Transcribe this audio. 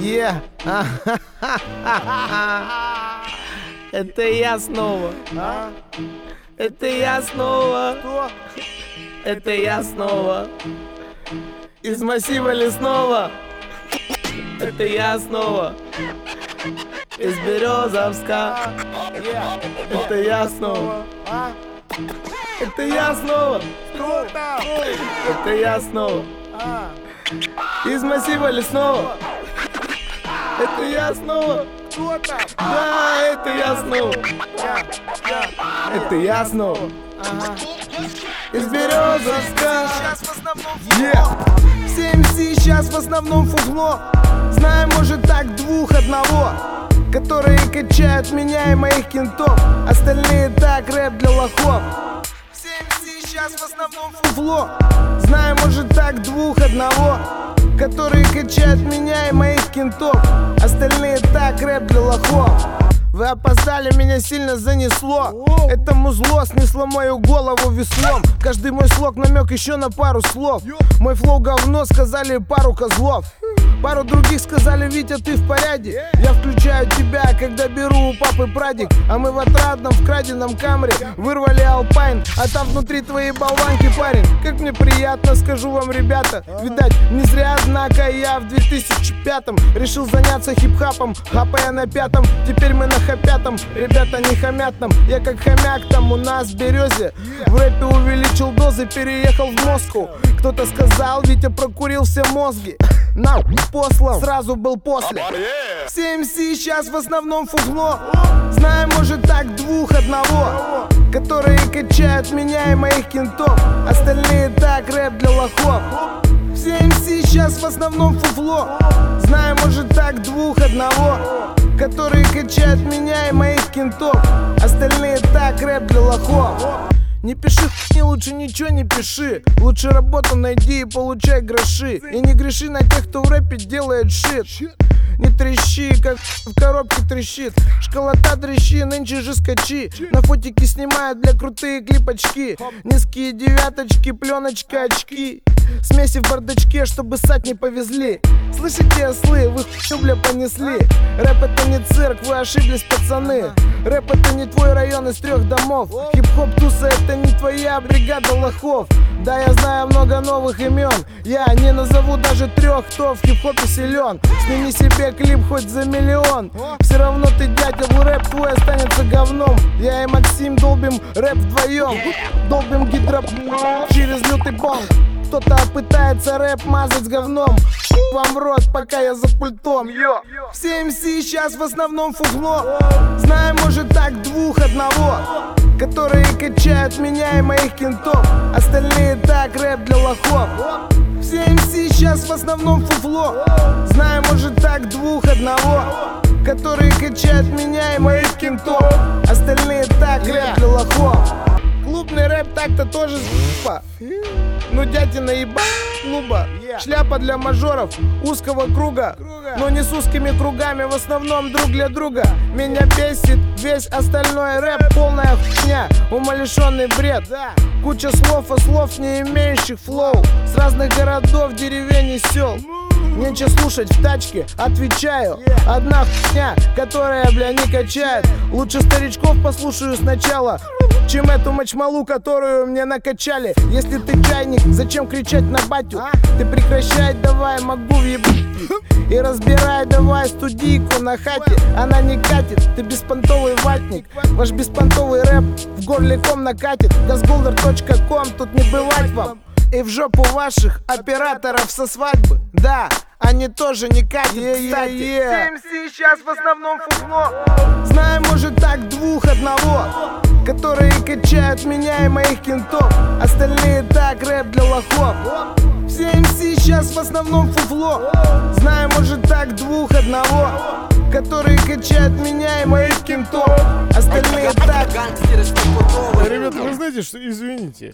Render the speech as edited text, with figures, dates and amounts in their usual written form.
Yeah. Это я снова. Это я снова. Это я снова. Из массива лесного. Это я снова. Из Березовска. Это я снова. Это я снова. Это я снова. Из массива лесного. Это я снова. Да, это я снова. Это я снова. Из Березовска. Все МС сейчас в основном фуфло. Знаю, может так двух одного, которые качают меня и моих кентов. Остальные так, рэп для лохов. Все МС сейчас в основном фуфло. Знаю, может так двух одного, которые качают меня и моих кентов. Остальные так, рэп для лохов. Вы опоздали, меня сильно занесло. Это музло снесло мою голову веслом. Каждый мой слог намек еще на пару слов. Мой флоу говно, сказали пару козлов. Пару других сказали: Витя, ты в порядке. Я включаю тебя, когда беру у папы прадик. А мы в отрадном, в краденом камре вырвали алпайн, а там внутри твои болванки, парень. Как мне приятно, скажу вам, ребята. Видать, не зря, однако, я в 2005-м решил заняться хип-хапом, хапая на пятом. Теперь мы на хапятом, ребята не хамят нам. Я как хомяк там у нас в Березе. В рэпе увеличил дозы, переехал в Москву. Кто-то сказал: Витя прокурил все мозги. На послал, сразу был после. Все МС сейчас в основном фуфло. Знаю, может так двух одного, которые качают меня и моих кентов. Остальные так, рэп для лохов. Все МС сейчас в основном фуфло. Знаю, может так двух одного, которые качают меня и моих кентов. Остальные так, рэп для лохов. Не пиши хуйни, лучше ничего не пиши. Лучше работу найди и получай гроши. И не греши на тех, кто в рэпе делает шит. Не трещи, как в коробке трещит. Школота трещи, нынче же скачи. На фотики снимают для крутые клипочки. Низкие девяточки, пленочка, очки. Смеси в бардачке, чтобы ссать не повезли. Слышите, ослы, вы хуйню, бля, понесли. Рэп это не цирк, вы ошиблись, пацаны. Рэп это не твой район из 3 домов. Хип-хоп туса это не твоя бригада лохов. Да, я знаю много новых имен. Я не назову даже 3, кто в хип-хопе силен. Сними себе клип хоть за миллион. Все равно ты дятел, рэп твой останется говном. Я и Максим долбим рэп вдвоем. Долбим гидроп через лютый бонг. Кто-то пытается рэп мазать с говном. Вам в рот, пока я за пультом. Все МС сейчас в основном фуфло. Знаю, может так двух одного, которые качают меня и моих кентов. Остальные так, рэп для лохов. Все МС сейчас в основном фуфло. Знаю, может так двух одного, которые качают меня и моих кентов. Остальные так, рэп для лохов. Клубный рэп так-то тоже с***па. Ну дятина еба клуба. Шляпа для мажоров узкого круга, но не с узкими кругами, в основном друг для друга. Меня бесит весь остальной рэп, полная хуйня, умалишенный бред. Куча слов и слов, не имеющих флоу, с разных городов, деревень и сел. Нечего слушать в тачке, отвечаю. Одна хуйня, которая, бля, не качает. Лучше старичков послушаю сначала, чем эту мочмалу, которую мне накачали. Если ты чайник, зачем кричать на батю? Ты прекращай, давай, могу въебать. И разбирай, давай, студийку на хате. Она не катит, ты беспонтовый ватник. Ваш беспонтовый рэп в горле ком накатит. Dasgolder.com, тут не бывать вам. И в жопу ваших операторов со свадьбы. Да, они тоже не катят, кстати. Все МС сейчас в основном фуфло. Знаю, может так двух одного, которые качают меня и моих кентов. Остальные так, рэп для лохов. Все МС сейчас в основном фуфло. Знаю, может так двух одного, которые качают меня и моих кентов. Остальные так. Ребята, вы знаете, что, извините.